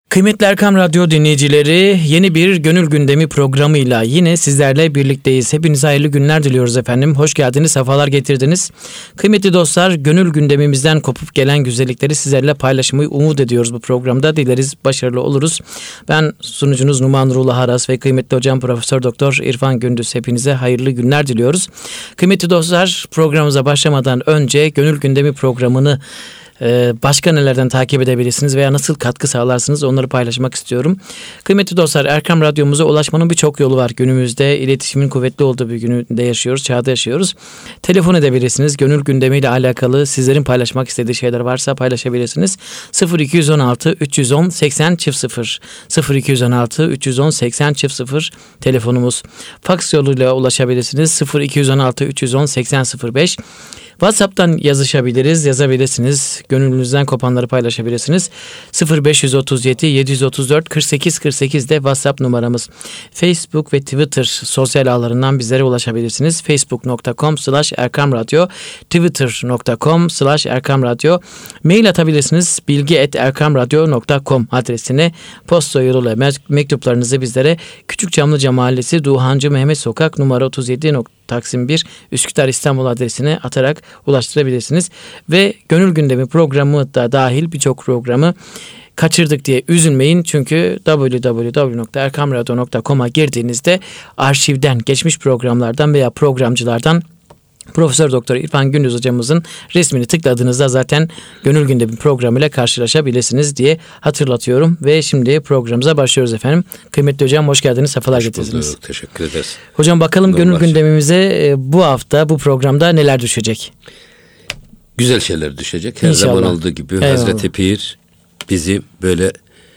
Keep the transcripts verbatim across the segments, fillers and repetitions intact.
Kıymetli Erkam Radyo dinleyicileri, yeni bir Gönül Gündemi programıyla yine sizlerle birlikteyiz. Hepinize hayırlı günler diliyoruz efendim. Hoş geldiniz, sefalar getirdiniz. Kıymetli dostlar, gönül gündemimizden kopup gelen güzellikleri sizlerle paylaşmayı umut ediyoruz bu programda. Dileriz başarılı oluruz. Ben sunucunuz Numan Nurullah Aras ve kıymetli hocam Profesör Doktor İrfan Gündüz. Hepinize hayırlı günler diliyoruz. Kıymetli dostlar, programımıza başlamadan önce Gönül Gündemi programını başka nelerden takip edebilirsiniz veya nasıl katkı sağlarsınız onları paylaşmak istiyorum. Kıymetli dostlar, Erkam Radyomuza ulaşmanın birçok yolu var. Günümüzde iletişimin kuvvetli olduğu bir günde yaşıyoruz, çağda yaşıyoruz. Telefon edebilirsiniz. Gönül gündemiyle alakalı sizlerin paylaşmak istediği şeyler varsa paylaşabilirsiniz. sıfır iki on altı üç yüz on seksen sıfır sıfır iki on altı üç yüz on seksen sıfır telefonumuz. Faks yoluyla ulaşabilirsiniz. sıfır iki on altı üç yüz on seksen sıfır beş. WhatsApp'tan yazışabiliriz, yazabilirsiniz. Gönlünüzden kopanları paylaşabilirsiniz. sıfır beş otuz yedi yedi yüz otuz dört kırk sekiz kırk sekiz de WhatsApp numaramız. Facebook ve Twitter sosyal ağlarından bizlere ulaşabilirsiniz. facebook nokta com slash erkam radyo, twitter nokta com slash erkam radyo. Mail atabilirsiniz. bilgi et erkam radyo nokta com adresine posta yoluyla mektuplarınızı bizlere Küçükçamlıca Mahallesi Duhancı Mehmet Sokak numara otuz yedi Taksim bir Üsküdar İstanbul adresine atarak ulaştırabilirsiniz. Ve Gönül Gündemi programı da dahil birçok programı kaçırdık diye üzülmeyin. Çünkü double-u double-u double-u nokta erkam radyo nokta com'a girdiğinizde arşivden, geçmiş programlardan veya programcılardan Profesör Doktor İrfan Gündüz hocamızın resmini tıkladığınızda zaten Gönül Gündemi programıyla karşılaşabilirsiniz diye hatırlatıyorum. Ve şimdi programımıza başlıyoruz efendim. Kıymetli hocam, hoş geldiniz, sefalar getirdiniz. Bulduk, teşekkür ederiz. Hocam bakalım Gönül Gündemimize bu hafta bu programda neler düşecek? Güzel şeyler düşecek. Her İnşallah. Zaman olduğu gibi Eyvallah. Hazreti Pir bizi böyle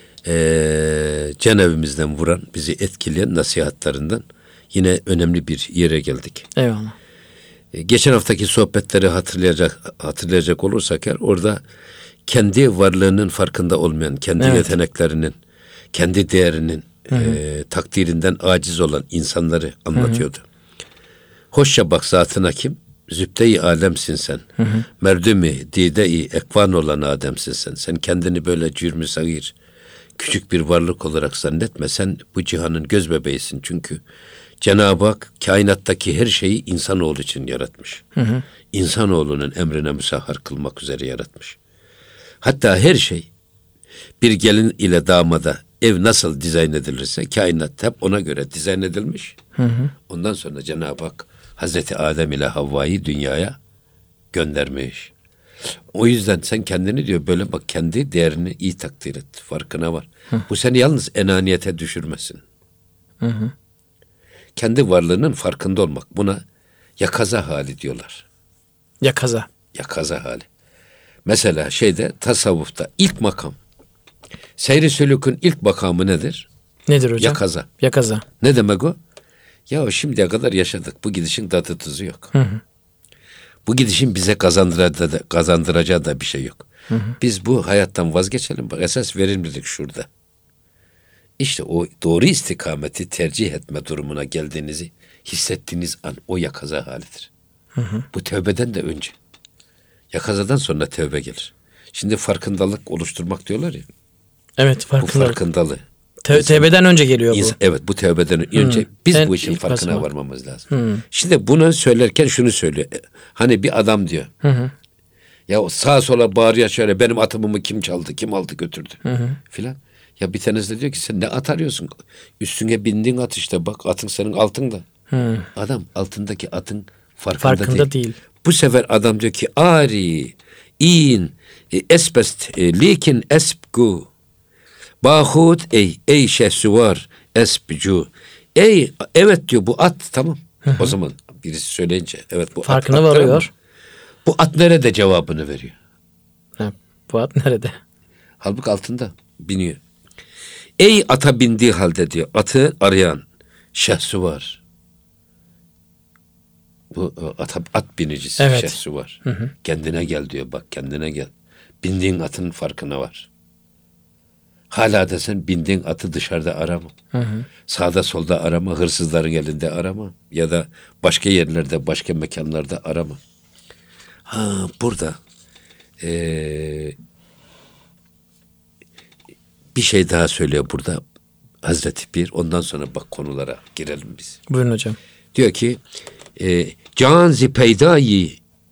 e, cenevimizden vuran, bizi etkileyen nasihatlarından yine önemli bir yere geldik. Eyvallah. Geçen haftaki sohbetleri hatırlayacak hatırlayacak olursak eğer, orada kendi varlığının farkında olmayan, kendi evet. yeteneklerinin, kendi değerinin e, takdirinden aciz olan insanları anlatıyordu. Hı hı. Hoşça bak zatına kim? Zübde-i alemsin sen. Hı hı. Merdumi dide-i ekvan olan ademsin sen. Sen kendini böyle cürmü sagir, küçük bir varlık olarak zannetme. Sen bu cihanın göz bebeğisin çünkü Cenab-ı Hak kainattaki her şeyi insanoğlu için yaratmış. Hı hı. İnsanoğlunun emrine müsahhar kılmak üzere yaratmış. Hatta her şey, bir gelin ile damada ev nasıl dizayn edilirse kainat hep ona göre dizayn edilmiş. Hı hı. Ondan sonra Cenab-ı Hak Hazreti Adem ile Havva'yı dünyaya göndermiş. O yüzden sen kendini diyor böyle bak, kendi değerini iyi takdir et. Farkına var. Hı. Bu seni yalnız enaniyete düşürmesin. Hı hı. Kendi varlığının farkında olmak. Buna yakaza hali diyorlar. Yakaza. Yakaza hali. Mesela şeyde, tasavvufta ilk makam, seyri sülükün ilk makamı nedir? Nedir hocam? Yakaza. Yakaza. Ne demek o? Ya şimdiye kadar yaşadık. Bu gidişin tadı tuzu yok. Hı hı. Bu gidişin bize kazandıracağı da, kazandıracağı da bir şey yok. Hı hı. Biz bu hayattan vazgeçelim. Bak, esas verimlilik şurada. İşte o doğru istikameti tercih etme durumuna geldiğinizi hissettiğiniz an o yakaza halidir. Hı hı. Bu tövbeden de önce. Yakazadan sonra tövbe gelir. Şimdi farkındalık oluşturmak diyorlar ya. Evet, farkındalık. Bu farkındalığı. Te- insan, tevbeden önce geliyor bu. Insan, evet, bu tövbeden önce hmm. biz en bu işin farkına basamak. varmamız lazım. Hmm. Şimdi bunu söylerken şunu söylüyor. Hani bir adam diyor. Hı hı. Ya sağa sola bağırıyor şöyle, benim atımımı kim çaldı, kim aldı götürdü hı hı. filan. Ya bir tanesi de diyor ki sen ne at arıyorsun? Üstüne bindiğin at işte, bak atın senin altında. Hmm. Adam altındaki atın farkında, farkında değil. değil. Bu sefer adam diyor ki ari, in, esbest, likin esbgu, bahut ey, ey şehsuvar, esbcu. Ey, evet diyor bu at, tamam. Hı-hı. O zaman birisi söyleyince evet bu farkına at. Farkına varıyor. Bu at nerede cevabını veriyor. Ha, bu at nerede? Halbuki altında biniyor. Ey ata bindiği halde diyor, atı arayan şehsu var. Bu at, at binicisi evet. Şehsu var. Hı hı. Kendine gel diyor, bak kendine gel. Bindiğin atın farkına var. Hala da sen bindiğin atı dışarıda arama. Hı hı. Sağda solda arama, hırsızların elinde arama. Ya da başka yerlerde, başka mekanlarda arama. Ha burada ee, bir şey daha söylüyor burada Hazreti Pir. Ondan sonra bak konulara girelim biz. Buyurun hocam. Diyor ki e, can-zi peydayı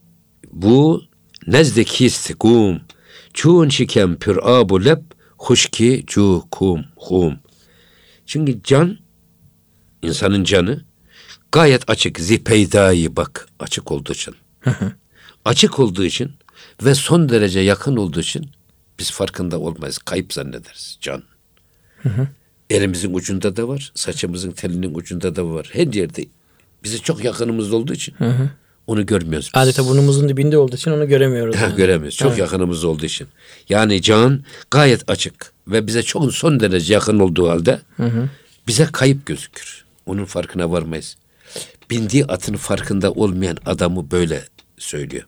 bu nezdekist kum çun şikem pür abu leb huşki cu kum hum. Çünkü can, insanın canı gayet açık. Zipeydayı bak açık olduğu için. Hı hı. Açık olduğu için ve son derece yakın olduğu için biz farkında olmayız. Kayıp zannederiz can. Hı hı. Elimizin ucunda da var. Saçımızın telinin ucunda da var. Her yerde bize çok yakınımızda olduğu için hı hı. onu görmüyoruz biz. Adeta burnumuzun dibinde olduğu için onu göremiyoruz. Ha, yani. Göremiyoruz. Çok evet. yakınımızda olduğu için. Yani can gayet açık ve bize çok son derece yakın olduğu halde hı hı. bize kayıp gözükür. Onun farkına varmayız. Bindiği atın farkında olmayan adamı böyle söylüyor.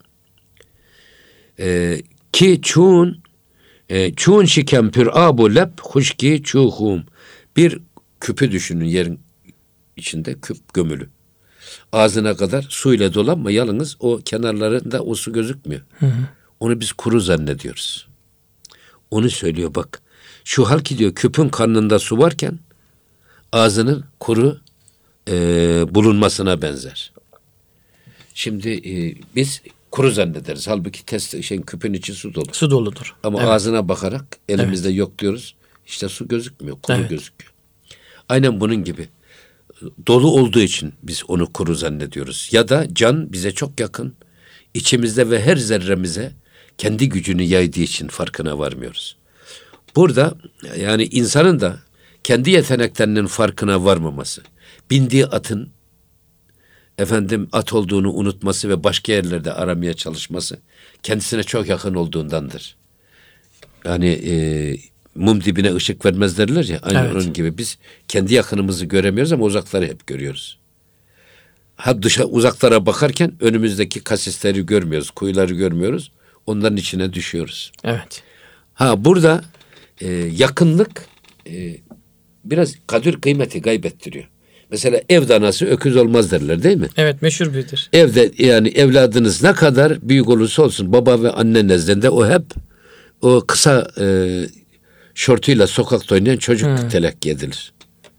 Ee, ki çun e, çun şikem pür abu leb huşki çuhum. Bir küpü düşünün, yerin içinde küp gömülü. Ağzına kadar suyla dolanma, yalnız o kenarlarında o su gözükmüyor. Hı hı. Onu biz kuru zannediyoruz. Onu söylüyor bak. Şu hal ki diyor küpün karnında su varken ağzının kuru e, bulunmasına benzer. Şimdi e, biz kuru zannederiz. Halbuki test şeyin küpün içi su dolu. Su doludur. Ama evet. ağzına bakarak elimizde evet. yok diyoruz. İşte su gözükmüyor. Kuru evet. gözüküyor. Aynen bunun gibi. Dolu olduğu için biz onu kuru zannediyoruz. Ya da can bize çok yakın. İçimizde ve her zerremize kendi gücünü yaydığı için farkına varmıyoruz. Burada yani insanın da kendi yeteneklerinin farkına varmaması, bindiği atın efendim at olduğunu unutması ve başka yerlerde aramaya çalışması kendisine çok yakın olduğundandır. Yani e, mum dibine ışık vermez derler ya, aynen evet. onun gibi biz kendi yakınımızı göremiyoruz ama uzakları hep görüyoruz. Ha dışa uzaklara bakarken önümüzdeki kasisleri görmüyoruz, kuyuları görmüyoruz. Onların içine düşüyoruz. Evet. Ha burada e, yakınlık e, biraz kadir kıymeti kaybettiriyor. Mesela ev danası öküz olmaz derler değil mi? Evet, meşhur birdir. Evde yani evladınız ne kadar büyük olursa olsun baba ve anne nezdinde o hep o kısa e, şortuyla sokakta oynayan çocuk hmm. telakki edilir.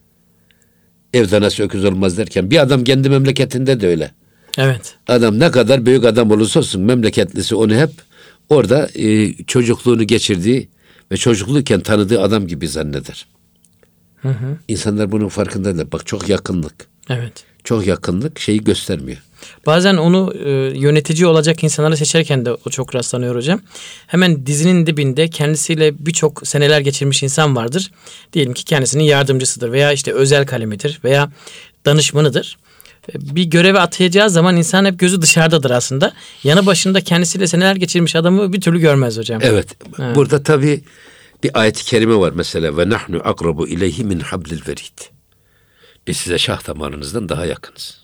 Ev danası öküz olmaz derken bir adam kendi memleketinde de öyle. Evet. Adam ne kadar büyük adam olursa olsun memleketlisi onu hep orada e, çocukluğunu geçirdiği ve çocukluyken tanıdığı adam gibi zanneder. Hı hı. İnsanlar bunun farkında değil. Bak çok yakınlık. Evet. Çok yakınlık şeyi göstermiyor. Bazen onu e, yönetici olacak insanları seçerken de o çok rastlanıyor hocam. Hemen dizinin dibinde kendisiyle birçok seneler geçirmiş insan vardır. Diyelim ki kendisinin yardımcısıdır veya işte özel kalemidir veya danışmanıdır. Bir göreve atayacağı zaman insan hep gözü dışarıdadır aslında. Yanı başında kendisiyle seneler geçirmiş adamı bir türlü görmez hocam. Evet. evet. Burada tabii bir ayet-i kerime var mesela. Ve nahnu akrabu ileyhi min hablil verid. Biz size şah damarınızdan daha yakınız.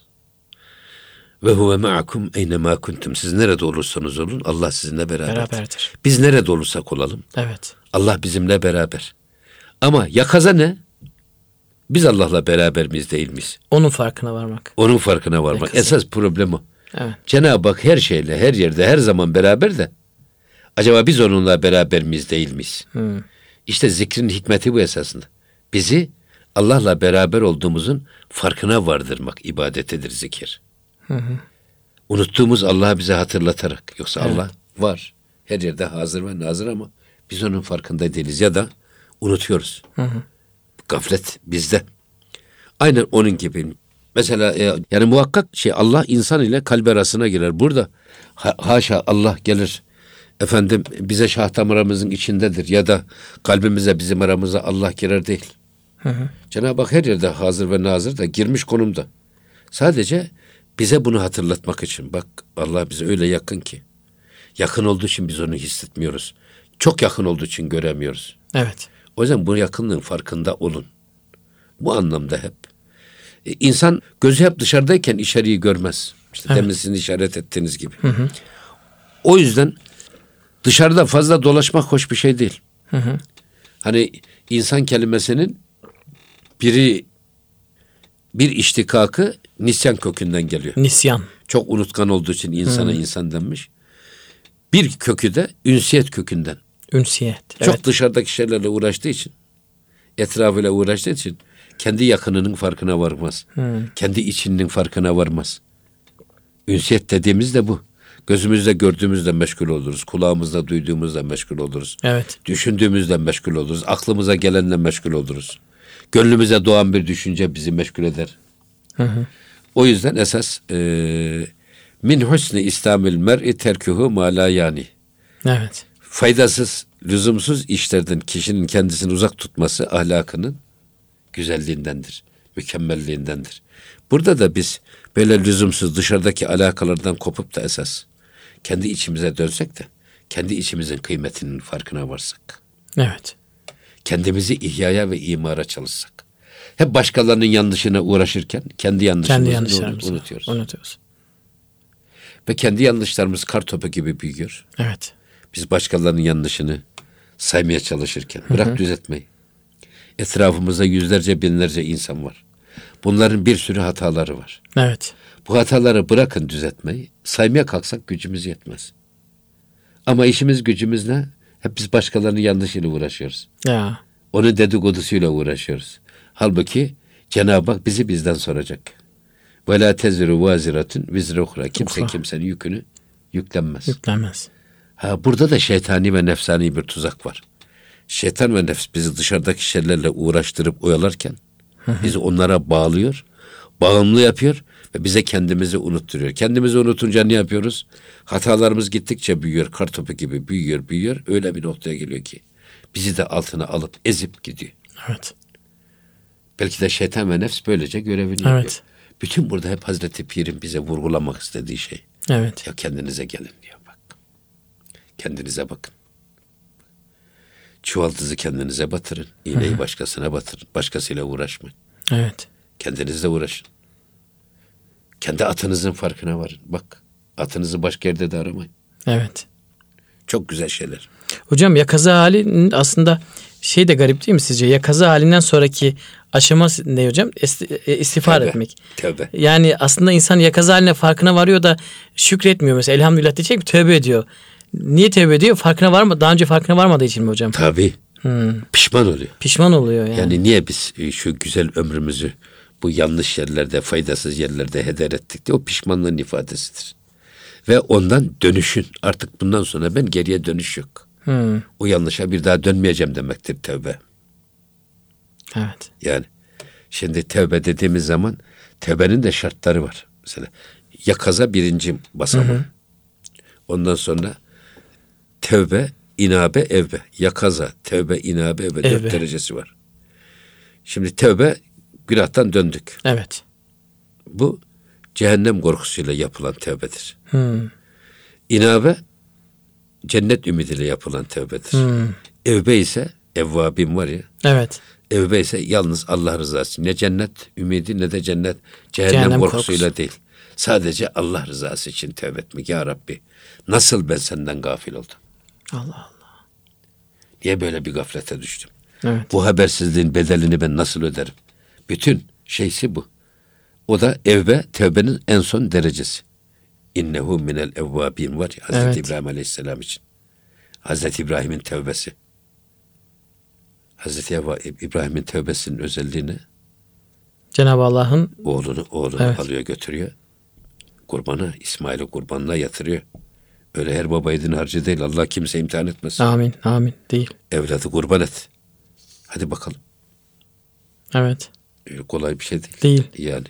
Ve huve ma'akum eynemâ kuntum. Siz nerede olursanız olun Allah sizinle beraberdir. beraberdir. Biz nerede olursak olalım. Evet. Allah bizimle beraber. Ama yakaza ne? Biz Allah'la beraber miyiz değil miyiz? Onun farkına varmak. Onun farkına varmak. Yakaza. Esas problem o. Evet. Cenab-ı Hak her şeyle, her yerde, her zaman beraber de acaba biz onunla beraber miyiz değil miyiz? Hmm. İşte zikrin hikmeti bu esasında. Bizi Allah'la beraber olduğumuzun farkına vardırmak ibadetidir zikir. Hı hı. Unuttuğumuz Allah'ı bize hatırlatarak. Yoksa evet. Allah var. Her yerde hazır ve nazır ama biz onun farkında değiliz ya da unutuyoruz. Hı hı. Gaflet bizde. Aynen onun gibi. Mesela e, yani muhakkak şey Allah insan ile kalp arasına girer. Burada ha, haşa Allah gelir. Efendim bize şah damarımızın içindedir ya da kalbimize bizim aramıza Allah girer değil. Hı hı. Cenab-ı Hak her yerde hazır ve nazır da girmiş konumda. Sadece bize bunu hatırlatmak için. Bak Allah bize öyle yakın ki. Yakın olduğu için biz onu hissetmiyoruz. Çok yakın olduğu için göremiyoruz. Evet. O yüzden bu yakınlığın farkında olun. Bu anlamda hep. Ee, insan gözü hep dışarıdayken içeriği görmez. İşte evet. demin sizin işaret ettiğiniz gibi. Hı hı. O yüzden dışarıda fazla dolaşmak hoş bir şey değil. Hı hı. Hani insan kelimesinin biri bir iştikakı nisyan kökünden geliyor. Nisyan. Çok unutkan olduğu için insana hı. insan denmiş. Bir kökü de ünsiyet kökünden. Ünsiyet. Çok evet. dışarıdaki şeylerle uğraştığı için etrafıyla uğraştığı için kendi yakınının farkına varmaz. Hmm. Kendi içinin farkına varmaz. Ünsiyet dediğimiz de bu. Gözümüzle gördüğümüzle meşgul oluruz. Kulağımızla duyduğumuzla meşgul oluruz. Evet. Düşündüğümüzle meşgul oluruz. Aklımıza gelenle meşgul oluruz. Gönlümüze doğan bir düşünce bizi meşgul eder. Hı hı. O yüzden esas e, min husni İslamil mer'i terkuhu ma la yani. Evet. Faydasız, lüzumsuz işlerden kişinin kendisini uzak tutması ahlakının güzelliğindendir, mükemmelliğindendir. Burada da biz böyle lüzumsuz dışarıdaki alakalardan kopup da esas kendi içimize dönsek de kendi içimizin kıymetinin farkına varsak. Evet. Kendimizi ihyaya ve imara çalışsak. Hep başkalarının yanlışına uğraşırken kendi yanlışımızı kendi unutuyoruz. unutuyoruz. Ve kendi yanlışlarımız kar topu gibi büyüyor. Evet. Biz başkalarının yanlışını saymaya çalışırken bırak hı hı. düzeltmeyi. Etrafımızda yüzlerce binlerce insan var. Bunların bir sürü hataları var. Evet. Bu hataları bırakın düzeltmeyi. Saymaya kalksak gücümüz yetmez. Ama işimiz gücümüz ne? Hep biz başkalarının yanlışıyla uğraşıyoruz. Ya. Onun dedikodusuyla uğraşıyoruz. Halbuki Cenab-ı Hak bizi bizden soracak. Ve la teziru vaziratun vizre uhra. Kimse Ukra. kimsenin yükünü yüklenmez. Yüklenmez. Ha, burada da şeytani ve nefsani bir tuzak var. Şeytan ve nefs bizi dışarıdaki şeylerle uğraştırıp oyalarken hı hı. bizi onlara bağlıyor, bağımlı yapıyor ve bize kendimizi unutturuyor. Kendimizi unutunca ne yapıyoruz? Hatalarımız gittikçe büyüyor, kartopu gibi büyüyor, büyüyor. Öyle bir noktaya geliyor ki bizi de altına alıp ezip gidiyor. Evet. Belki de şeytan ve nefs böylece görevini evet. yapıyor. Bütün burada hep Hazreti Pir'in bize vurgulamak istediği şey. Evet. Ya kendinize gelin diyor bak. Kendinize bakın. Çuvaldızı kendinize batırın. İğneyi başkasına batırın. Başkasıyla uğraşmayın. Evet. Kendinizle uğraşın. Kendi atınızın farkına varın. Bak, atınızı başka yerde de aramayın. Evet. Çok güzel şeyler. Hocam yakaza hali aslında şey de garip değil mi sizce? Yakaza halinden sonraki aşama ne hocam? İstiğfar tevbe, etmek. Tevbe. Yani aslında insan yakaza haline farkına varıyor da şükretmiyor mesela. Elhamdülillah diyecek mi? Tövbe ediyor. Niye tövbe ediyor? Farkına var mı? Daha önce farkına varmadığı için mi hocam? Tabii. Hmm. Pişman oluyor. Pişman oluyor yani. Yani niye biz şu güzel ömrümüzü bu yanlış yerlerde, faydasız yerlerde heder ettik diye o pişmanlığın ifadesidir. Ve ondan dönüşün. Artık bundan sonra ben geriye dönüş yok. Hmm. O yanlışa bir daha dönmeyeceğim demektir tevbe. Evet. Yani şimdi tevbe dediğimiz zaman tevbenin de şartları var. Mesela yakaza birinci basamağı. Hı hı. Ondan sonra tevbe, inabe, evbe. Yakaza, tevbe, inabe, evbe. Evbe. Dört derecesi var. Şimdi tevbe, günahtan döndük. Evet. Bu cehennem korkusuyla yapılan tevbedir. Hmm. İnabe, cennet ümidiyle yapılan tevbedir. Hmm. Evbe ise, evvabim var ya. Evet. Evbe ise yalnız Allah rızası için. Ne cennet ümidi ne de cennet cehennem, cehennem korkusuyla korkusu. Değil. Sadece Allah rızası için tevbe etmek. Ya Rabbi, nasıl ben senden gafil oldum? Allah Allah. Niye böyle bir gaflete düştüm? Evet. Bu habersizliğin bedelini ben nasıl öderim? Bütün şeysi bu. O da evbe, tevbenin en son derecesi. İnnehu minel evvabin var ya Hazreti evet. İbrahim Aleyhisselam için. Hazreti İbrahim'in tevbesi. Hazreti İbrahim'in tevbesinin özelliği ne? Cenab-ı Allah'ın oğlunu oğlunu evet. alıyor götürüyor. Kurbanı İsmail'i kurbanına yatırıyor. Öyle her baba yiğidin harcı değil. Allah kimse imtihan etmesin. Amin, amin. Değil. Evladı kurban et. Hadi bakalım. Evet. Öyle kolay bir şey değil. Değil. Yani.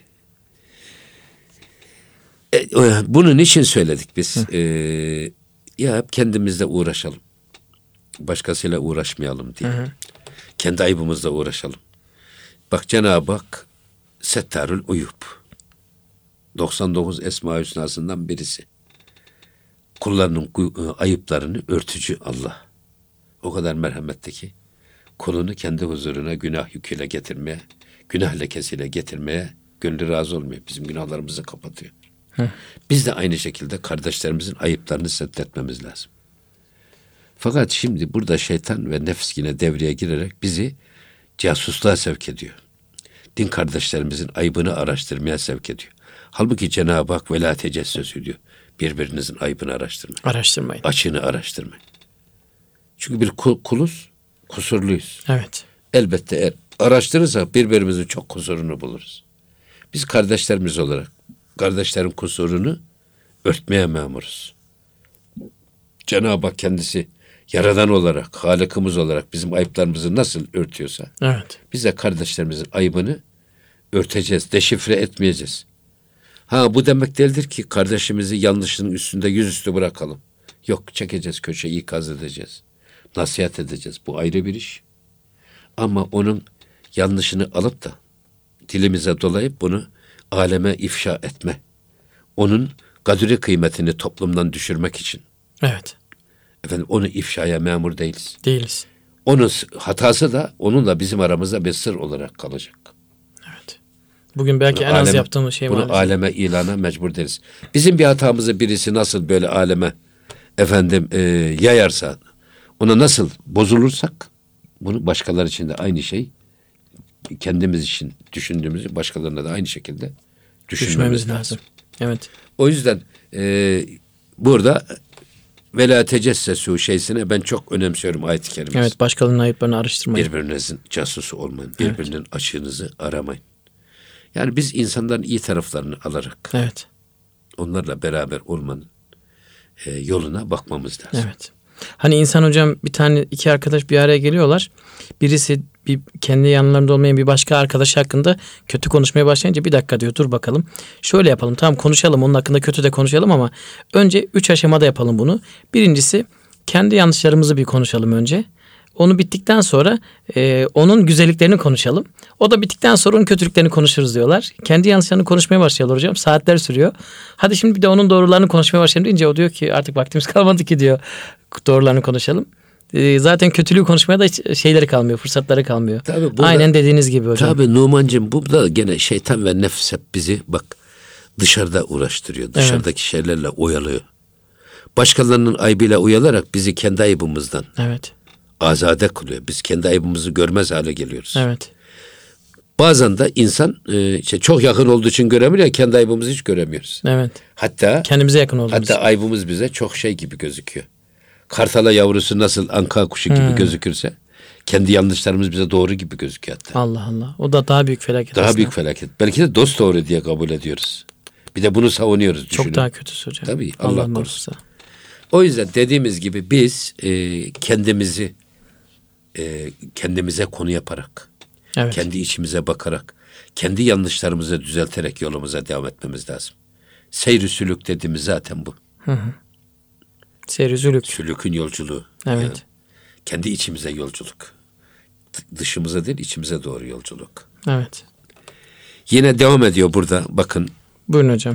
E, bunun için söyledik biz. E, ya hep kendimizle uğraşalım. Başkasıyla uğraşmayalım diye. Hı hı. Kendi ayıbımızla uğraşalım. Bak Cenab-ı Hak Settarül Uyub. doksan dokuz Esma-i Hüsna'sından birisi. Kullarının ayıplarını örtücü Allah. O kadar merhametli ki kulunu kendi huzuruna günah yüküyle getirmeye, günah lekesiyle getirmeye gönlü razı olmuyor. Bizim günahlarımızı kapatıyor. Hı. Biz de aynı şekilde kardeşlerimizin ayıplarını setretmemiz lazım. Fakat şimdi burada şeytan ve nefs yine devreye girerek bizi casusluğa sevk ediyor. Din kardeşlerimizin ayıbını araştırmaya sevk ediyor. Halbuki Cenab-ı Hak velâ tecessüsü diyor. Birbirinizin ayıbını araştırmayın. Araştırmayın. Açığını araştırmayın. Çünkü bir kuluz, kusurluyuz. Evet. Elbette eğer araştırırsak birbirimizin çok kusurunu buluruz. Biz kardeşlerimiz olarak kardeşlerin kusurunu örtmeye memuruz. Cenab-ı Hak kendisi Yaradan olarak, Halık'ımız olarak bizim ayıplarımızı nasıl örtüyorsa, evet, biz de kardeşlerimizin ayıbını örteceğiz, deşifre etmeyeceğiz. Ha bu demek değildir ki kardeşimizi yanlışının üstünde yüzüstü bırakalım. Yok, çekeceğiz köşeyi, ikaz edeceğiz. Nasihat edeceğiz. Bu ayrı bir iş. Ama onun yanlışını alıp da dilimize dolayıp bunu aleme ifşa etme. Onun kadri kıymetini toplumdan düşürmek için. Evet. Efendim onu ifşaya memur değiliz. Değiliz. Onun hatası da onunla bizim aramızda bir sır olarak kalacak. Evet. Bugün belki bunu en aleme, az yaptığımız şey bunu maalesef. aleme ilana mecbur değiliz. Bizim bir hatamızı birisi nasıl böyle aleme efendim e, yayarsa, ona nasıl bozulursak, bunu başkaları için de aynı şey, kendimiz için düşündüğümüzü başkalarına da aynı şekilde düşünmemiz, düşünmemiz lazım. lazım. Evet. O yüzden e, burada vela tecessesu şeysine ben çok önemsiyorum ayet-i kerimesi. Evet, başkalarının ayıplarını araştırmayın. Birbirinizin casusu olmayın. Birbirinin evet. açığınızı aramayın. Yani biz insanların iyi taraflarını alarak evet. onlarla beraber olmanın e, yoluna bakmamız lazım. Evet. Hani insan hocam, bir tane iki arkadaş bir araya geliyorlar. Birisi bir kendi yanlarında olmayan bir başka arkadaş hakkında kötü konuşmaya başlayınca bir dakika diyor, dur bakalım. Şöyle yapalım, tamam konuşalım, onun hakkında kötü de konuşalım ama önce üç aşamada yapalım bunu. Birincisi kendi yanlışlarımızı bir konuşalım önce. Onu bittikten sonra e, onun güzelliklerini konuşalım. O da bittikten sonra onun kötülüklerini konuşuruz diyorlar. Kendi yanlışlarını konuşmaya başlıyorlar hocam. Saatler sürüyor. Hadi şimdi bir de onun doğrularını konuşmaya başlayalım deyince o diyor ki artık vaktimiz kalmadı ki diyor. Doğrularını konuşalım. E, zaten kötülüğü konuşmaya da hiç şeyleri kalmıyor, fırsatları kalmıyor. Tabii burada, aynen dediğiniz gibi hocam. Tabii Numancığım, bu da gene şeytan ve nefs hep bizi bak dışarıda uğraştırıyor. Dışarıdaki evet. şeylerle oyalıyor. Başkalarının aybıyla oyalarak bizi kendi ayıbımızdan evet. azade kılıyor. Biz kendi ayıbımızı görmez hale geliyoruz. Evet. Bazen de insan e, işte çok yakın olduğu için göremiyor, kendi ayıbımızı hiç göremiyoruz. Evet. Hatta kendimize yakın olduğumuz. Hatta ayıbımız bize çok şey gibi gözüküyor. Kartala yavrusu nasıl anka kuşu gibi hmm. gözükürse, kendi yanlışlarımız bize doğru gibi gözüküyor hatta. Allah Allah. O da daha büyük felaket. Daha aslında. büyük felaket. Belki de dost doğru diye kabul ediyoruz. Bir de bunu savunuyoruz. Çok düşünün. daha kötüsü hocam. Tabii Allah, Allah korusun. O yüzden dediğimiz gibi biz e, kendimizi e, kendimize konu yaparak, evet. kendi içimize bakarak, kendi yanlışlarımızı düzelterek yolumuza devam etmemiz lazım. Seyr-i sülük dediğimiz zaten bu. Hı hı. Seyr-i sülük. Sülükün yolculuğu. Evet. Yani kendi içimize yolculuk. Dışımıza değil, içimize doğru yolculuk. Evet. Yine devam ediyor burada. Bakın. Buyurun hocam.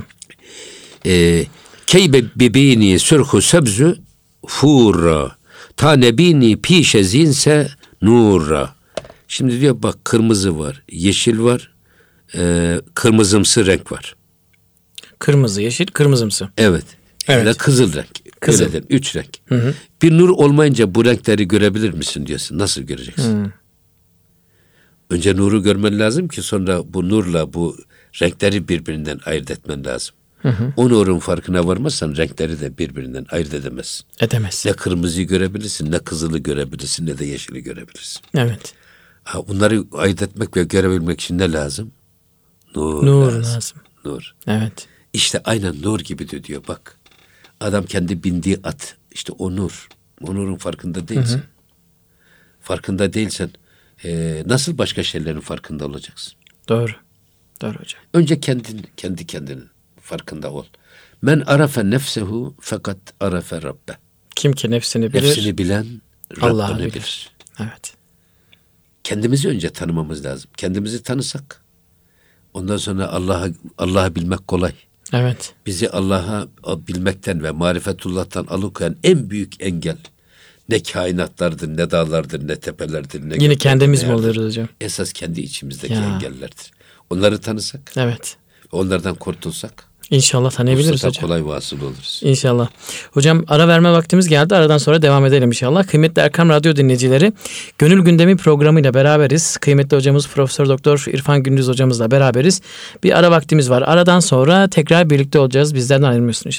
Keybe bibini sürhu sebzü furra ta nebini pişe zinse nurra. Şimdi diyor bak, kırmızı var, yeşil var, e, kırmızımsı renk var. Kırmızı, yeşil, kırmızımsı. Evet. Evet. Ya da kızıl renk. Kızıl. Öyle değil, üç renk. Hı hı. Bir nur olmayınca bu renkleri görebilir misin diyorsun. Nasıl göreceksin? Hı. Önce nuru görmen lazım ki sonra bu nurla bu renkleri birbirinden ayırt etmen lazım. Hı hı. O nurun farkına varmazsan renkleri de birbirinden ayırt edemezsin. Edemezsin. Ne kırmızıyı görebilirsin, ne kızılı görebilirsin, ne de yeşili görebilirsin. Evet. Ha, bunları ayırt etmek ve görebilmek için ne lazım? Nur, nur lazım. lazım. Nur. Evet. İşte aynen nur gibi diyor bak. Adam kendi bindiği at. İşte o nur. O nurun farkında değilsin. Hı hı. Farkında değilsen e, nasıl başka şeylerin farkında olacaksın? Doğru. Doğru hocam. Önce kendin, kendi kendinin farkında ol. Men arafe nefsehu fakat arafe rabbe. Kim ki nefsini bilir. Nefsini bilen Allah'ı bilir. bilir. Evet. Kendimizi önce tanımamız lazım. Kendimizi tanısak ondan sonra Allah'ı Allah'ı bilmek kolay. Evet. Bizi Allah'a bilmekten ve marifetullah'tan alıkoyan en büyük engel ne kainatlardır, ne dağlardır, ne tepelerdir. Ne Yine kendimiz mi oluyoruz hocam? Esas kendi içimizdeki ya. engellerdir. Onları tanısak, evet. onlardan kurtulsak, İnşallah tanıyabiliriz hocam. kolay vasıl oluruz. İnşallah. Hocam ara verme vaktimiz geldi. Aradan sonra devam edelim inşallah. Kıymetli Erkam Radyo dinleyicileri, Gönül Gündemi programıyla beraberiz. Kıymetli hocamız Profesör Doktor İrfan Gündüz hocamızla beraberiz. Bir ara vaktimiz var. Aradan sonra tekrar birlikte olacağız. Bizlerden ayrılmıyorsun inşallah.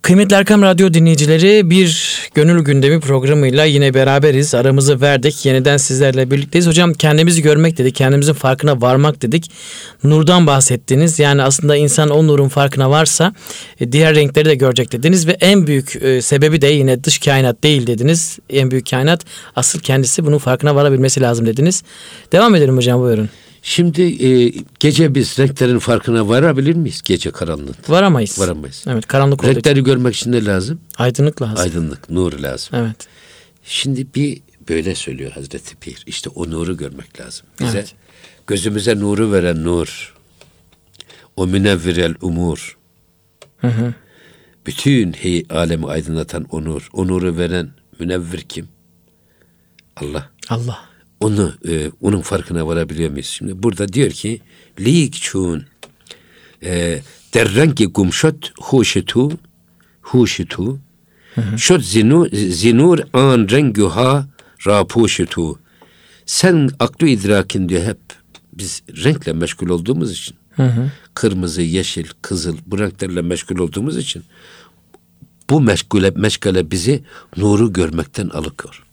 Kıymetli Erkam Radyo dinleyicileri, bir gönül gündemi programıyla yine beraberiz. Aramızı verdik. Yeniden sizlerle birlikteyiz. Hocam, kendimizi görmek dedik. Kendimizin farkına varmak dedik. Nurdan bahsettiniz. Yani aslında insan o nurun farkına varsa diğer renkleri de görecek dediniz. Ve en büyük sebebi de yine dış kainat değil dediniz. En büyük kainat asıl kendisi, bunun farkına varabilmesi lazım dediniz. Devam edelim hocam, buyurun. Şimdi e, gece biz renklerin farkına varabilir miyiz? Gece karanlık. Varamayız. Varamayız. Evet, karanlık olduğu Renkleri için. görmek için ne lazım? Aydınlık lazım. Aydınlık, nur lazım. Evet. Şimdi bir böyle söylüyor Hazreti Pir. İşte o nuru görmek lazım. Bize Evet. gözümüze nuru veren nur. O münevvirel umur. Hı hı. Bütün hey, alemi aydınlatan o nur. O nuru veren münevvir kim? Allah. Allah. Onu, e, onun farkına varabiliyor muyuz? Şimdi burada diyor ki lik çun e, der rengi gumşot huşetu huşetu şot zinu zinur an renguha rapuşetu. Sen aklı idrakin diyor, hep biz renkle meşgul olduğumuz için, hı hı. kırmızı, yeşil, kızıl, bu renklerle meşgul olduğumuz için bu meşgule meşgale bizi nuru görmekten alıkıyor.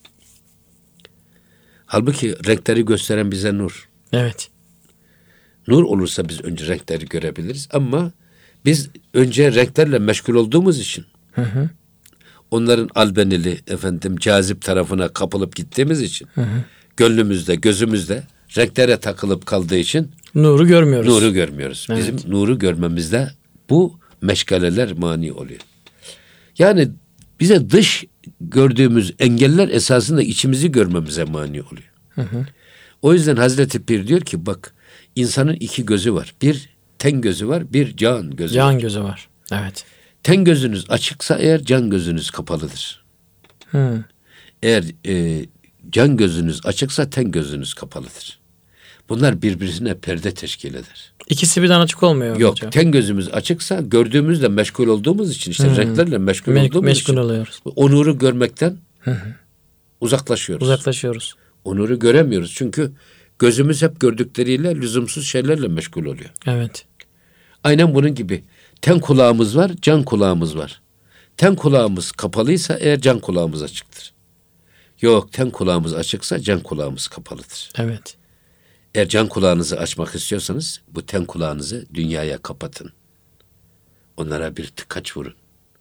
Halbuki renkleri gösteren bize nur. Evet. Nur olursa biz önce renkleri görebiliriz, ama biz önce renklerle meşgul olduğumuz için, hı hı. onların albenili, efendim cazip tarafına kapılıp gittiğimiz için, hı hı. gönlümüzde, gözümüzde renklere takılıp kaldığı için nuru görmüyoruz. Nuru görmüyoruz. Evet. Bizim nuru görmemizde bu meşgaleler mani oluyor. Yani bize dış gördüğümüz engeller esasında içimizi görmemize mani oluyor. Hı hı. O yüzden Hazreti Pir diyor ki bak, insanın iki gözü var. Bir ten gözü var, bir can gözü can var. gözü var. Evet. Ten gözünüz açıksa eğer can gözünüz kapalıdır. Hı. Eğer e, can gözünüz açıksa ten gözünüz kapalıdır. Bunlar birbirine perde teşkil eder. İkisi birden açık olmuyor. Yok, hocam. ten gözümüz açıksa gördüğümüzle meşgul olduğumuz için, işte hmm. renklerle meşgul Me- olduğumuz meşgul için oluyoruz. o nuru görmekten uzaklaşıyoruz. Uzaklaşıyoruz. O nuru göremiyoruz çünkü gözümüz hep gördükleriyle, lüzumsuz şeylerle meşgul oluyor. Evet. Aynen bunun gibi. Ten kulağımız var, can kulağımız var. Ten kulağımız kapalıysa eğer can kulağımız açıktır. Yok, ten kulağımız açıksa can kulağımız kapalıdır. Evet. Eğer can kulağınızı açmak istiyorsanız bu ten kulağınızı dünyaya kapatın. Onlara bir tıkaç vurun.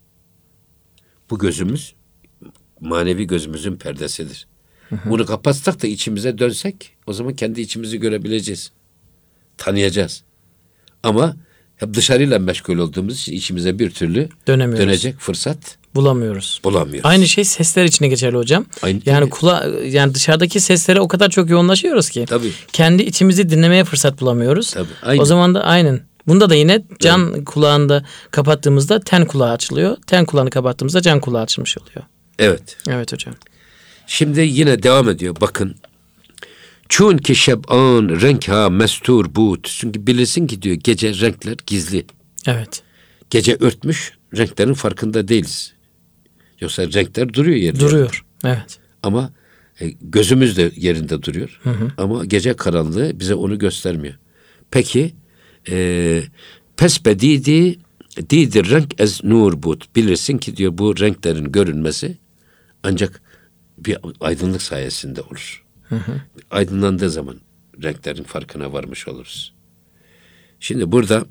Bu gözümüz manevi gözümüzün perdesidir. Hı hı. Bunu kapatsak da içimize dönsek, o zaman kendi içimizi görebileceğiz. Tanıyacağız. Ama hep dışarıyla meşgul olduğumuz için içimize bir türlü dönecek fırsat bulamıyoruz. Bulamıyoruz. Aynı şey sesler için de geçerli hocam. Aynı yani kula yani dışarıdaki seslere o kadar çok yoğunlaşıyoruz ki. Tabii. Kendi içimizi dinlemeye fırsat bulamıyoruz. Tabii. Aynen. O zaman da aynen. Bunda da yine can evet. kulağında kapattığımızda ten kulağı açılıyor. Ten kulağını kapattığımızda can kulağı açılmış oluyor. Evet. Evet hocam. Şimdi yine devam ediyor. Bakın. Çun ki şeb'an renkha mestur but. Çünkü bilirsin ki diyor, gece renkler gizli. Evet. Gece örtmüş, renklerin farkında değiliz. Yoksa renkler duruyor yerinde. Duruyor. Evet. Ama e, gözümüz de yerinde duruyor. Hı hı. Ama gece karanlığı bize onu göstermiyor. Peki e, pesbe didi didir renk ez nur but. Bilirsin ki diyor, bu renklerin görünmesi ancak bir aydınlık sayesinde olur. Hı hı. Aydınlandığı zaman renklerin farkına varmış oluruz. Şimdi burada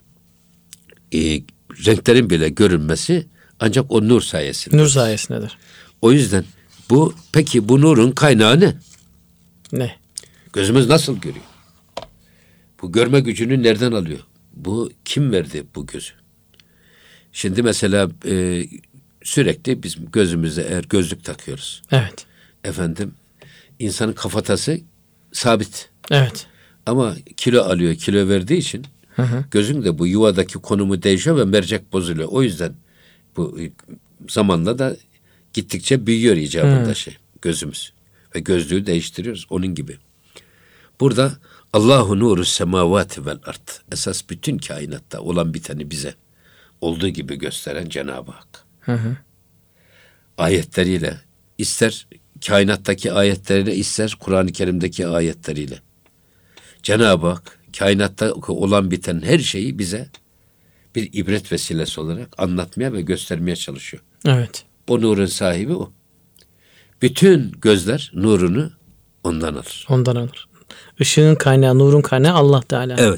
e, renklerin bile görünmesi ancak o nur sayesinde. Nur sayesindedir. O yüzden bu, peki bu nurun kaynağı ne? Ne? Gözümüz nasıl görüyor? Bu görme gücünü nereden alıyor? Bu kim verdi bu gözü? Şimdi mesela e, sürekli biz gözümüze eğer gözlük takıyoruz. Evet. Efendim, insanın kafatası sabit. Evet. Ama kilo alıyor, kilo verdiği için hı hı. gözün de bu yuvadaki konumu değişiyor ve mercek bozuluyor. O yüzden bu zamanla da gittikçe büyüyor icabında hmm. şey gözümüz. Ve gözlüğü değiştiriyoruz onun gibi. Burada Allahu nuru semavati vel ard. Esas bütün kainatta olan biteni bize olduğu gibi gösteren Cenab-ı Hak. Hı hı. Ayetleriyle, ister kainattaki ayetleriyle, ister Kur'an-ı Kerim'deki ayetleriyle. Cenab-ı Hak kainatta olan biten her şeyi bize bir ibret vesilesi olarak anlatmaya ve göstermeye çalışıyor. Evet. O nurun sahibi o. Bütün gözler nurunu ondan alır. Ondan alır. Işığın kaynağı, nurun kaynağı Allah Teala. Evet.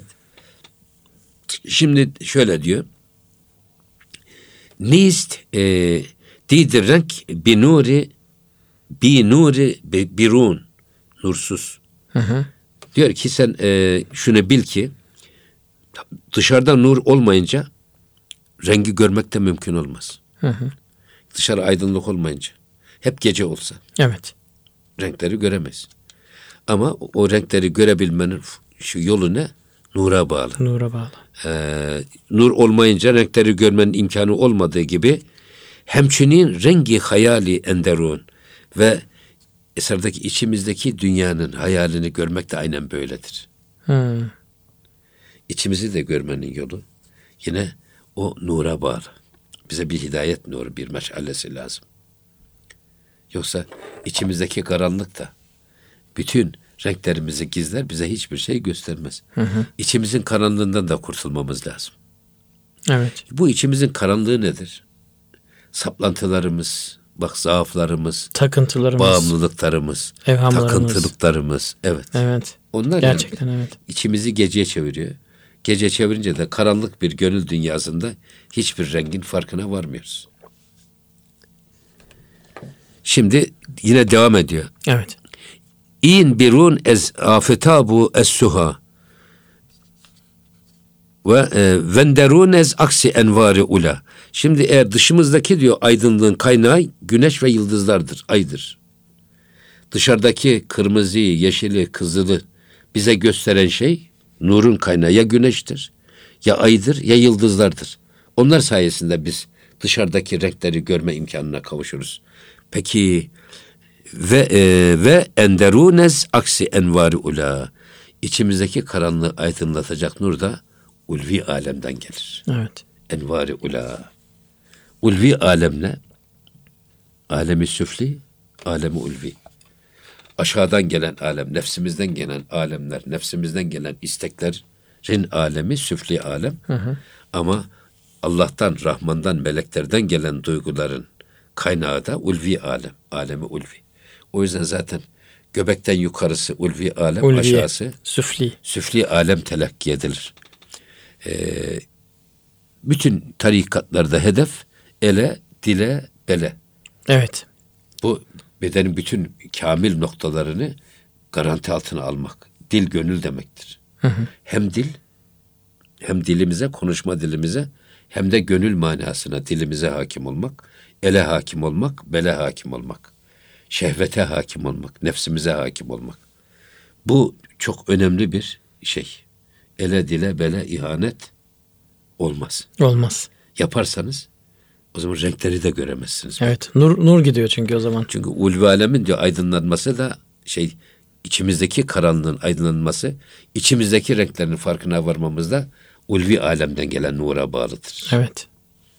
Şimdi şöyle diyor. Nist e, didir renk bi nuri bi nuri birun nursuz. Hı hı. Diyor ki sen e, şunu bil ki dışarıda nur olmayınca rengi görmek de mümkün olmaz. Hı hı. Dışarı aydınlık olmayınca hep gece olsa Evet. renkleri göremeyiz. Ama o, o renkleri görebilmenin şu yolu ne? Nura bağlı. Nura bağlı. Ee, nur olmayınca renkleri görmenin imkanı olmadığı gibi hemçinin rengi hayali enderun ve eserdeki içimizdeki dünyanın hayalini görmek de aynen böyledir. Hı. İçimizi de görmenin yolu yine o nura bağlı. Bize bir hidayet nuru, bir meşalesi lazım. Yoksa içimizdeki karanlık da bütün renklerimizi gizler, bize hiçbir şey göstermez. Hı hı. İçimizin karanlığından da kurtulmamız lazım. Evet. Bu içimizin karanlığı nedir? Saplantılarımız, bak zaaflarımız, Takıntılarımız, bağımlılıklarımız, evhamlarımız. takıntılıklarımız. Evet. Evet. Onlar gerçekten yani evet. içimizi geceye çeviriyor. Gece çevirince de karanlık bir gönül dünyasında hiçbir rengin farkına varmıyoruz. Şimdi yine devam ediyor. Evet. İn birun ez afetabu es suha ve e, venderun ez aksi envari ula. Şimdi eğer dışımızdaki diyor aydınlığın kaynağı güneş ve yıldızlardır, aydır. Dışarıdaki kırmızıyı, yeşili, kızılı bize gösteren şey nurun kaynağı ya güneştir, ya aydır, ya yıldızlardır. Onlar sayesinde biz dışarıdaki renkleri görme imkanına kavuşuruz. Peki ve e, ve enderunez aksi envari ula. İçimizdeki karanlığı aydınlatacak nur da ulvi alemden gelir. Evet. Envari ula. Ulvi alem ne? Alemi süfli, alemi ulvi. Aşağıdan gelen alem, nefsimizden gelen alemler, nefsimizden gelen isteklerin alemi süfli alem. Hı hı. Ama Allah'tan, Rahman'dan, meleklerden gelen duyguların kaynağı da ulvi alem, alemi ulvi. O yüzden zaten göbekten yukarısı ulvi alem, ulviye, aşağısı süfli. Süfli alem telakki edilir. Ee, bütün tarikatlarda hedef ele, dile, bele. Evet. Bu bedenin bütün kamil noktalarını garanti altına almak. Dil gönül demektir. Hı hı. Hem dil, hem dilimize, konuşma dilimize, hem de gönül manasına dilimize hakim olmak, ele hakim olmak, bele hakim olmak, şehvete hakim olmak, nefsimize hakim olmak. Bu çok önemli bir şey. Ele, dile, bele ihanet olmaz. Olmaz. Yaparsanız o zaman renkleri de göremezsiniz. Evet. Nur nur gidiyor çünkü o zaman. Çünkü ulvi alemin diyor aydınlanması da şey, içimizdeki karanlığın aydınlanması, içimizdeki renklerin farkına varmamız da ulvi alemden gelen nura bağlıdır. Evet.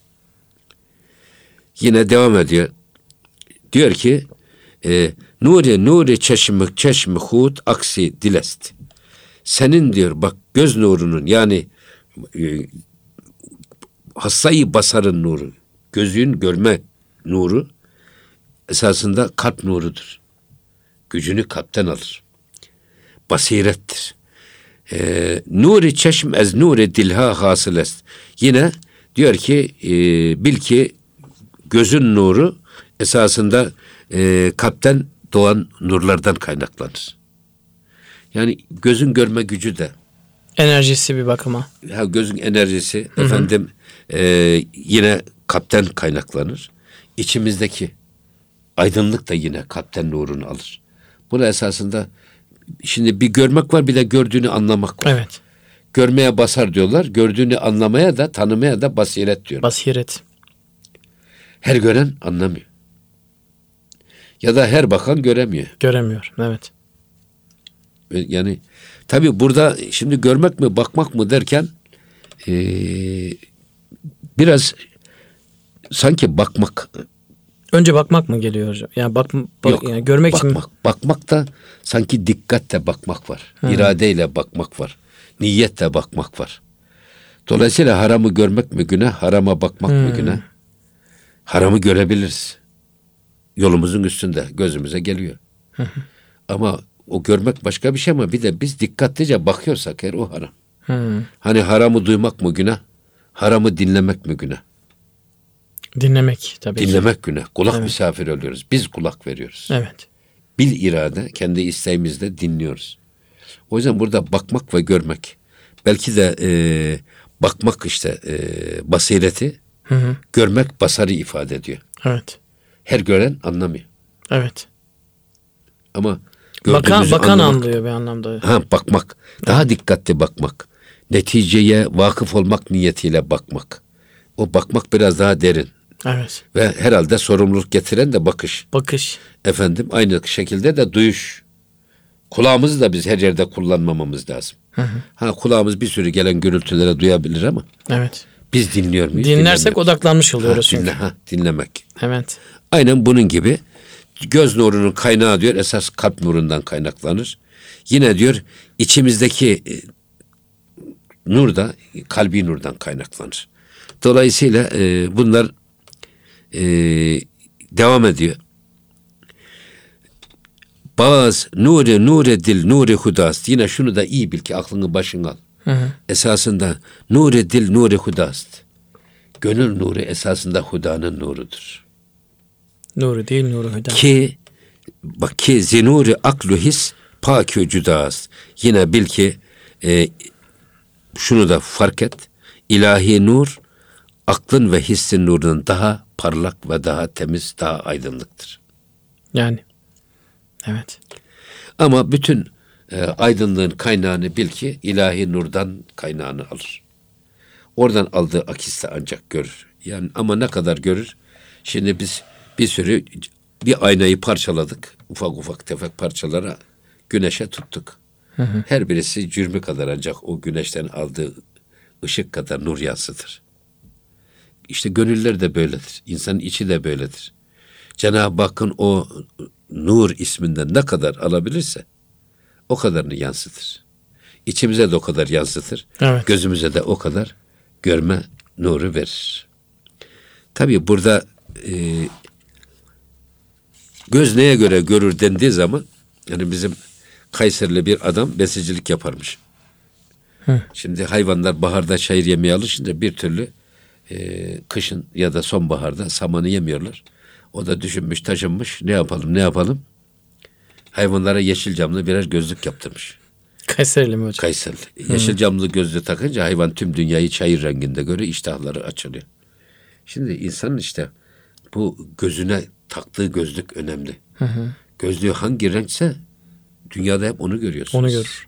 Yine devam ediyor. Diyor ki e, nuri nuri çeşmik çeşmi hut aksi dilest. Senin diyor bak göz nurunun yani e, hassayı basarın nuru, gözün görme nuru esasında kalp nurudur. Gücünü kalpten alır. Basirettir. Ee, nuri çeşm ez nuri dilha hasılest. Yine diyor ki e, bil ki gözün nuru esasında e, kalpten doğan nurlardan kaynaklanır. Yani gözün görme gücü de. Enerjisi bir bakıma. Ya gözün enerjisi Hı hı. efendim e, yine kalpten kaynaklanır. İçimizdeki aydınlık da yine kalpten nurunu alır. Buna esasında şimdi bir görmek var, bir de gördüğünü anlamak var. Evet. Görmeye basar diyorlar. Gördüğünü anlamaya da tanımaya da basiret diyorlar. Basiret. Her gören anlamıyor. Ya da her bakan göremiyor. Göremiyor. Evet. Yani tabii burada şimdi görmek mi bakmak mı derken ee, biraz sanki bakmak. Önce bakmak mı geliyor hocam? Yani bak, bak Yok, yani görmek bakmak. için. Bakmak da sanki dikkatle bakmak var. Hı. İradeyle bakmak var. Niyetle bakmak var. Dolayısıyla haramı görmek mi günah, harama bakmak Hmm. mı günah? Haramı görebiliriz. Yolumuzun üstünde, gözümüze geliyor. Hı hı. Ama o görmek başka bir şey, ama bir de biz dikkatlice bakıyorsak eğer o haram. Hmm. Hani haramı duymak mı günah, haramı dinlemek mi günah? Dinlemek tabii ki. Dinlemek günah. Kulak Evet. misafir oluyoruz. Biz kulak veriyoruz. Evet. Bil irade, kendi isteğimizle dinliyoruz. O yüzden burada bakmak ve görmek. Belki de e, bakmak işte e, basireti, Hı hı. görmek basarı ifade ediyor. Evet. Her gören anlamıyor. Evet. Ama Bakan, gördüğümüzü bakan anlamak, anlıyor bir anlamda. ha, bakmak. Daha dikkatli bakmak. Neticeye vakıf olmak niyetiyle bakmak. O bakmak biraz daha derin. Evet. Ve herhalde sorumluluk getiren de bakış. Bakış. Efendim aynı şekilde de duyuş. Kulağımızı da biz her yerde kullanmamamız lazım. Hı hı. Ha, kulağımız bir sürü gelen gürültülere duyabilir ama Evet. biz dinliyor muyuz? Dinlersek Dinlemiyoruz. odaklanmış Ha, oluyoruz çünkü. dinle, ha, dinlemek. Evet. Aynen bunun gibi göz nurunun kaynağı diyor esas kalp nurundan kaynaklanır. Yine diyor içimizdeki e, nur da kalbi nurdan kaynaklanır. Dolayısıyla e, bunlar e, devam ediyor. Bazı nure nure dil nure hudast. Yine şunu da iyi bil ki aklını başına al. Hı hı. Esasında nure dil nure hudast. Gönül nuru esasında hudanın nurudur. Nuru değil nuru hüda. Ki bak ki zinuri aklu his pakü cüdast. Yine bil ki e, şunu da fark et. İlahi nur aklın ve hissin nurundan daha parlak ve daha temiz, daha aydınlıktır. Yani. Evet. Ama bütün e, aydınlığın kaynağını bil ki ilahi nurdan kaynağını alır. Oradan aldığı akisle ancak görür. Yani ama ne kadar görür? Şimdi biz bir sürü bir aynayı parçaladık. Ufak ufak tefek parçalara güneşe tuttuk. Hı hı. Her birisi cürmü kadar ancak o güneşten aldığı ışık kadar nur yansıtır. İşte gönüller de böyledir. İnsanın içi de böyledir. Cenab-ı Hakk'ın o nur isminden ne kadar alabilirse o kadarını yansıtır. İçimize de o kadar yansıtır. Evet. Gözümüze de o kadar görme nuru verir. Tabii burada e, göz neye göre görür dendiği zaman yani bizim Kayserili bir adam besicilik yaparmış. Hı. Şimdi hayvanlar baharda şehir yemeye alışınca bir türlü e, kışın ya da sonbaharda samanı yemiyorlar. O da düşünmüş, taşınmış. Ne yapalım, ne yapalım? Hayvanlara yeşil camlı birer gözlük yaptırmış. Kayserili mi hocam? Kayserili. Yeşil camlı gözlüğü takınca hayvan tüm dünyayı çayır renginde görüyor, iştahları açılıyor. Şimdi insanın işte bu gözüne taktığı gözlük önemli. Hı hı. Gözlüğü hangi renkse dünyada hep onu görüyorsunuz. Onu görür.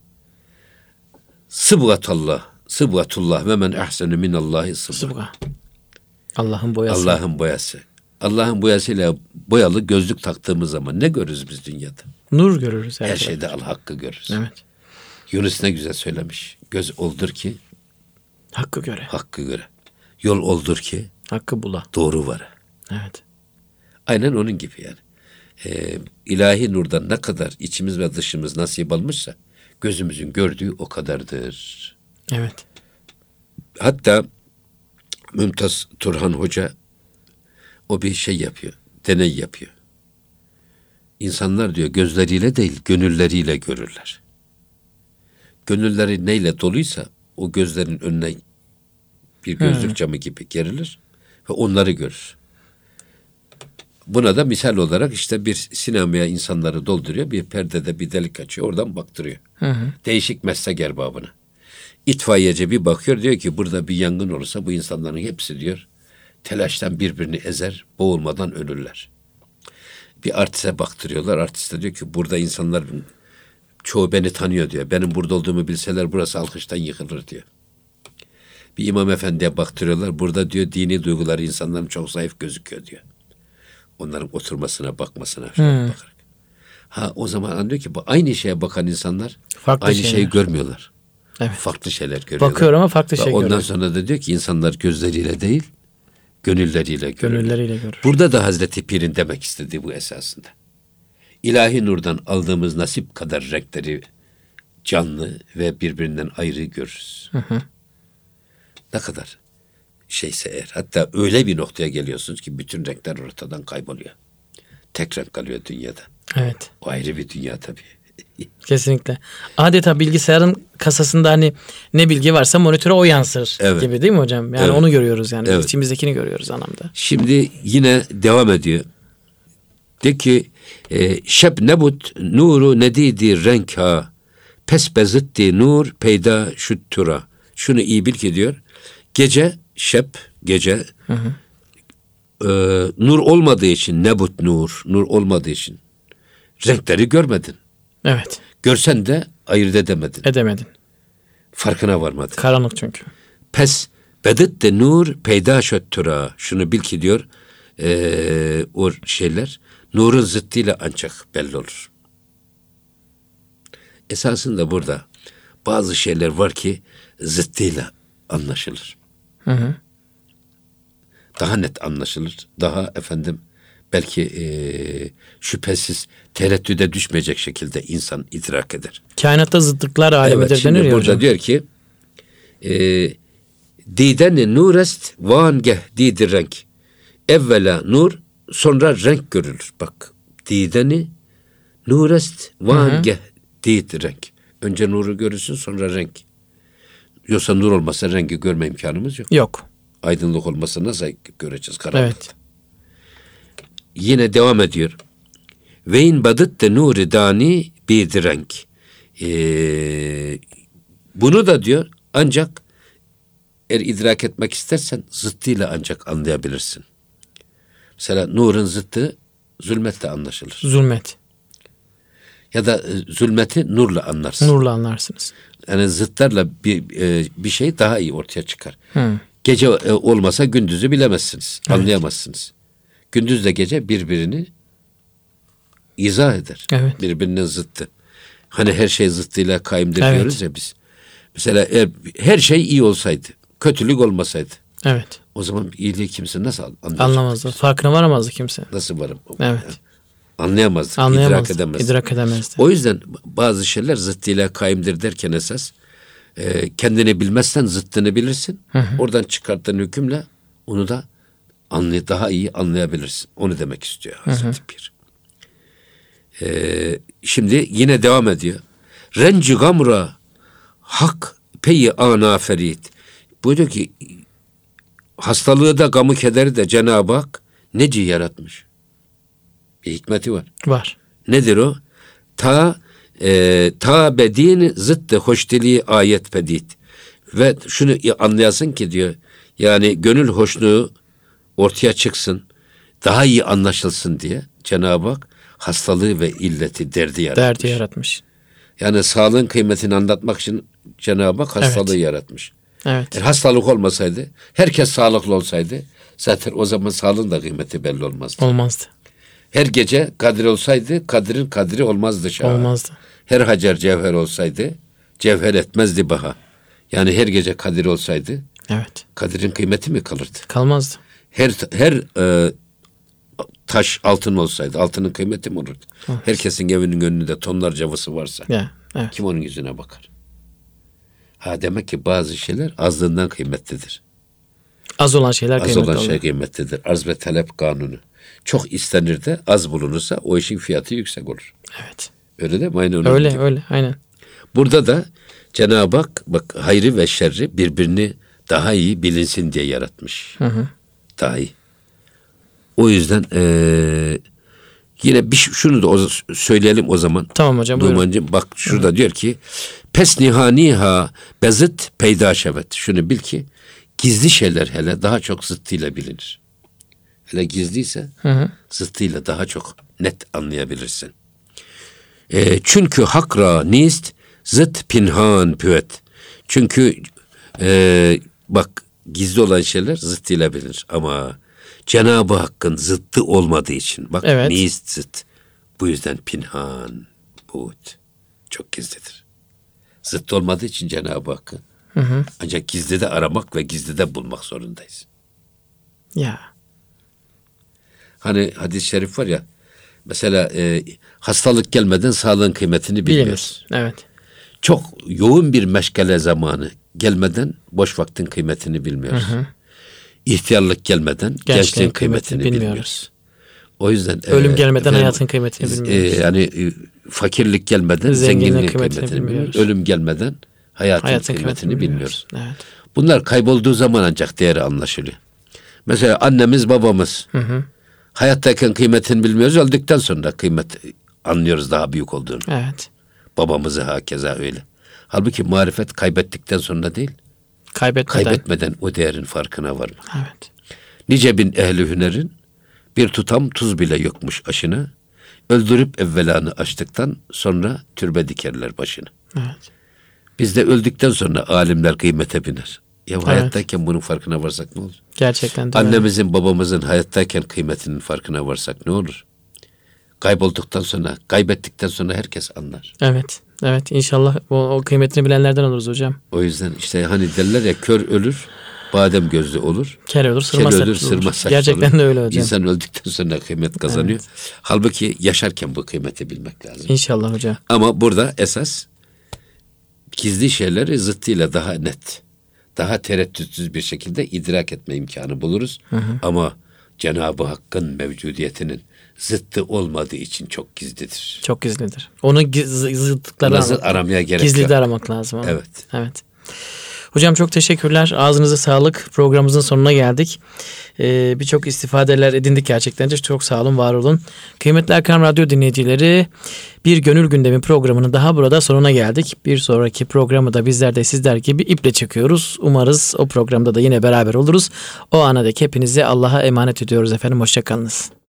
Sıbgatullah, sıbgatullah ve men ahsenu minallahi sıbga. Sıbga. Allah'ın boyası. Allah'ın boyası. Allah'ın boyasıyla boyalı gözlük taktığımız zaman ne görürüz biz dünyada? Nur görürüz. Her Her şeyde al hakkı görürüz. Evet. Yunus ne güzel söylemiş. Göz oldur ki Hakkı göre. hakkı göre. Yol oldur ki Hakkı bula. doğru var. Evet. Aynen onun gibi yani. Ee, ilahi nurdan ne kadar içimiz ve dışımız nasip almışsa gözümüzün gördüğü o kadardır. Evet. Hatta Mümtaz Turhan Hoca o bir şey yapıyor. Deney yapıyor. İnsanlar diyor gözleriyle değil gönülleriyle görürler. Gönülleri neyle doluysa o gözlerin önüne bir gözlük Hmm. camı gibi gerilir ve onları görür. Buna da misal olarak işte bir sinemaya insanları dolduruyor. Bir perdede bir delik açıyor. Oradan baktırıyor. Hı hı. Değişik meslek erbabına. İtfaiyeci bir bakıyor. Diyor ki burada bir yangın olursa bu insanların hepsi diyor telaştan birbirini ezer. Boğulmadan ölürler. Bir artiste baktırıyorlar. Artist de diyor ki burada insanlar çoğu beni tanıyor diyor. Benim burada olduğumu bilseler burası alkıştan yıkılır diyor. Bir imam efendiye baktırıyorlar. Burada diyor dini duyguları insanların çok zayıf gözüküyor diyor. Onların oturmasına, bakmasına falan Hmm. bakarak. Ha o zaman anlıyor ki bu aynı şeye bakan insanlar Farklı aynı şeyler. şeyi görmüyorlar. Evet. Farklı şeyler görüyorlar. Bakıyor ama farklı Ve şey ondan görüyor. sonra da diyor ki insanlar gözleriyle değil, gönülleriyle görüyorlar. Gönülleriyle görür. Burada da Hazreti Pir'in demek istediği bu esasında. İlahi nurdan aldığımız nasip kadar renkleri canlı ve birbirinden ayrı görürüz. Hı hı. Ne kadar şeyse eğer. Hatta öyle bir noktaya geliyorsunuz ki bütün renkler ortadan kayboluyor. Tek renk kalıyor dünyada. Evet. O ayrı bir dünya tabii. Kesinlikle. Adeta bilgisayarın kasasında hani ne bilgi varsa monitöre o yansır evet. gibi değil mi hocam? Yani evet. onu görüyoruz yani. Evet. İçimizdekini görüyoruz anlamda. Şimdi yine devam ediyor. De ki şeb nebut nuru nedidi renkha pes bezitti nur peyda şuttura. Şunu iyi bil ki diyor. Gece şeb gece hı hı. E, nur olmadığı için nebut nur nur olmadığı için renkleri görmedin. Evet. Görsen de ayırt edemedin. Edemedin. Farkına varmadın. Karanlık çünkü. Pes bedet de nur peyda şuttura. Şunu bil ki diyor e, o şeyler nurun zıttıyla ancak belli olur. Esasında burada bazı şeyler var ki zıttıyla anlaşılır. Hı hı. Daha net anlaşılır. Daha efendim belki e, şüphesiz tereddüde düşmeyecek şekilde insan idrak eder. Kainatta zıtlıklar alemidir evet, denir ya burada hocam. diyor ki e, dideni nurest vangeh didi renk. Evvela nur sonra renk görülür. Bak dideni nurest vangeh didi renk. Önce nuru görürsün sonra renk. Yoksa nur olmasa rengi görme imkanımız yok. Yok. Aydınlık olmasa nasıl göreceğiz karanlıkta? Evet. Yine devam ediyor. Ve in badıt de nuri dani bir renk. Ee, bunu da diyor ancak eğer idrak etmek istersen zıttıyla ancak anlayabilirsin. Mesela nurun zıttı zulmetle anlaşılır. Zulmet. Ya da zulmeti nurla anlarsın. Nurla anlarsınız. Yani zıtlarla bir bir şey daha iyi ortaya çıkar. Hı. Gece olmasa gündüzü bilemezsiniz, evet. Anlayamazsınız. Gündüzle gece birbirini izah eder. Evet. Birbirinin zıttı. Hani her şey zıttıyla kaimdir evet. diyoruz ya biz. Mesela eğer her şey iyi olsaydı, kötülük olmasaydı. Evet. O zaman iyiliği kimse nasıl anlayacak? Anlamazdı. Farkına varamazdı kimse. Nasıl varım? Evet. Anlayamazdı. Anlayamazdı. İdrak edemezdi. İdrak edemezdi. O yüzden bazı şeyler zıttıyla kaimdir derken esas e, kendini bilmezsen zıttını bilirsin. Hı hı. Oradan çıkarttığın hükümle onu da anlay daha iyi anlayabilirsin. Onu demek istiyor Hazreti Pir. E, şimdi yine devam ediyor. Renci gamra hak peyi ana ferit. Buyuruyor ki hastalığı da gamı kederi de Cenab-ı Hak neci yaratmış. Bir hikmeti var. Var. Nedir o? Ta e, ta bedin zıttı hoşdili ayet pedit. Ve şunu anlayasın ki diyor. Yani gönül hoşluğu ortaya çıksın. Daha iyi anlaşılsın diye Cenab-ı Hak hastalığı ve illeti derdi yaratmış. Derdi yaratmış. Yani sağlığın kıymetini anlatmak için Cenab-ı Hak hastalığı evet. yaratmış. Evet. Eğer hastalık olmasaydı, herkes sağlıklı olsaydı zaten o zaman sağlığın da kıymeti belli olmazdı. Olmazdı. Her gece Kadir olsaydı Kadir'in kadri olmazdı şaha. Olmazdı. Her hacer cevher olsaydı cevher etmezdi baha. Yani her gece Kadir olsaydı evet. Kadir'in kıymeti mi kalırdı? Kalmazdı. Her her e, taş altın olsaydı altının kıymeti mi olurdu? Evet. Herkesin evinin önünde tonlarca vısı varsa ya, evet. kim onun yüzüne bakar? Ha demek ki bazı şeyler azlığından kıymetlidir. Az olan şeyler az kıymetli olan olur. şey kıymetlidir. Arz ve talep kanunu. Çok istenir de az bulunursa o işin fiyatı yüksek olur. Evet. Öyle değil mi? Aynen öyle. Öyle öyle aynen. Burada da Cenab-ı Hak bak hayrı ve şerri birbirini daha iyi bilinsin diye yaratmış. Hı hı. Daha iyi. O yüzden ee, yine bir şunu da o, söyleyelim o zaman. Tamam hocam. Numancığım bak şurada hı. diyor ki pes nihaniha bezit peyda şevet. Şunu bil ki gizli şeyler hele daha çok zıttıyla bilinir. Hele gizliyse hı hı. zıttıyla daha çok net anlayabilirsin. E, çünkü hakra nist zıt pinhan püet. Çünkü e, bak gizli olan şeyler zıttıyla bilinir ama Cenab-ı Hakk'ın zıttı olmadığı için bak evet. nist zıt. Bu yüzden pinhan buğut çok gizlidir. Zıttı olmadığı için Cenab-ı Hakk'ı hı hı. ancak gizlide aramak ve gizlide bulmak zorundayız. Ya. Hani hadis-i şerif var ya mesela e, hastalık gelmeden sağlığın kıymetini bilmiyoruz. Evet. Çok yoğun bir meşgale zamanı gelmeden boş vaktin kıymetini bilmiyoruz. Hı hı. İhtiyarlık gelmeden gençliğin, gençliğin kıymetini, kıymetini bilmiyoruz. bilmiyoruz. O yüzden ölüm e, gelmeden efendim, hayatın kıymetini bilmiyoruz. E, yani e, fakirlik gelmeden zenginliğin, zenginliğin kıymetini, kıymetini bilmiyoruz. Ölüm gelmeden hayatın, hayatın kıymetini, kıymetini bilmiyoruz. bilmiyoruz. Evet. Bunlar kaybolduğu zaman ancak değeri anlaşılıyor. Mesela annemiz, babamız. Hı hı. Hayattayken kıymetini bilmiyoruz. Öldükten sonra kıymet anlıyoruz daha büyük olduğunu. Evet. Babamızı hakeza öyle. Halbuki marifet kaybettikten sonra değil. Kaybetmeden. Kaybetmeden o değerin farkına varmak. Evet. Nice bin ehli hünerin bir tutam tuz bile yokmuş aşına. Öldürüp evvelanı açtıktan sonra türbe dikerler başına. Evet. Biz de öldükten sonra alimler kıymete biner. Ya evet. Hayattayken bunun farkına varsak ne olur? Gerçekten de annemizin öyle. Babamızın hayattayken kıymetinin farkına varsak ne olur? Kaybolduktan sonra, kaybettikten sonra herkes anlar. Evet. Evet. İnşallah o, o kıymetini bilenlerden oluruz hocam. O yüzden işte hani derler ya, kör ölür, badem gözlü olur. Kel ölür, sırma saçlı olur. Sırma saçlı gerçekten olur. De öyle hocam. İnsan öldükten sonra kıymet kazanıyor. Evet. Halbuki yaşarken bu kıymeti bilmek lazım. İnşallah hocam. Ama burada esas gizli şeyleri zıttıyla daha net, daha tereddütsüz bir şekilde idrak etme imkanı buluruz. Hı hı. Ama Cenab-ı Hakk'ın mevcudiyetinin zıttı olmadığı için çok gizlidir. Çok gizlidir. Onu giz- zıttıkları Nasıl aramaya gerek gizli yok. de aramak lazım. Ama. Evet. Evet. Hocam çok teşekkürler. Ağzınıza sağlık. Programımızın sonuna geldik. Ee, Birçok istifadeler edindik gerçekten. Çok sağ olun, var olun. Kıymetli Erkam Radyo dinleyicileri, bir Gönül Gündemi programının daha burada sonuna geldik. Bir sonraki programı da bizler de sizler gibi iple çekiyoruz. Umarız o programda da yine beraber oluruz. O ana dek hepinizi Allah'a emanet ediyoruz efendim. Hoşça kalınız.